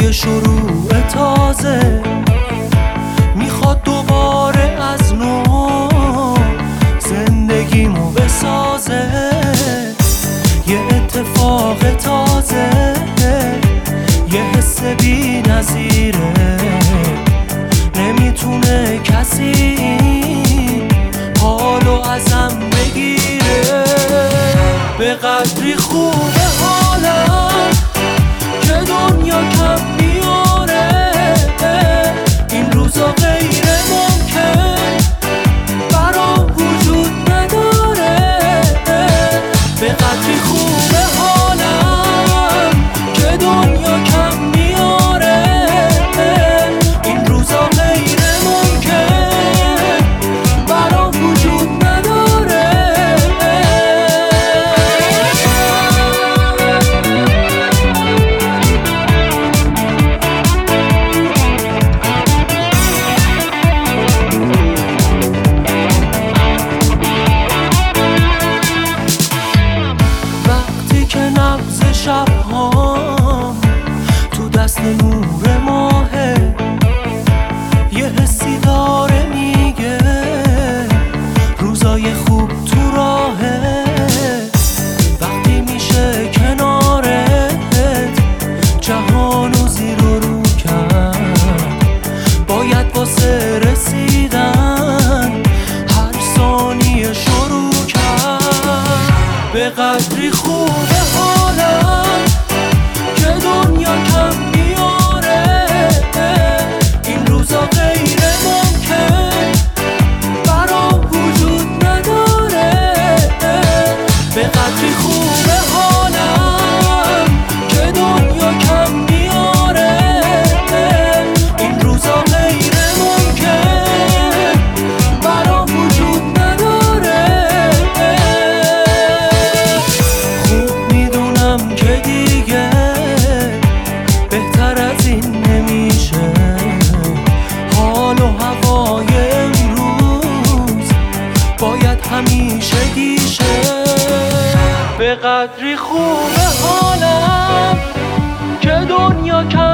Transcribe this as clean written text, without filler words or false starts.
یه شروع تازه میخواد دوباره از نو زندگیمو بسازه. یه اتفاق تازه، یه حس بی نظیره، نمیتونه کسی حالو ازم بگیره. به قدری خوبه حالم که دنیا کم میاره، این روزا غیر ممکن برام وجود نداره. به قدری خوبه حالم که دنیا کم میاره، این روزا غیر ممکن برام وجود نداره. وقتی که نبض شب‌هام تو دست نور ماهه، یه حسی داره میگه روزای خوب تو راهه. وقتی میشه کنارت جهانو زیر و رو کرد، باید واسه رسیدن هر ثانیه شروع کرد. به قدری خوبه حالم که دنیا کم میاره، این روزا غیر ممکن برام وجود نداره. به قدری خوبه حالم که دنیا کم میاره، این روزا غیر ممکن برام وجود نداره. خوب میدونم که دیگه بهتر از این نمیشه، حال و هوای امروز باید همیشه گیشه. به قدری خوبه حالم که دنیا کم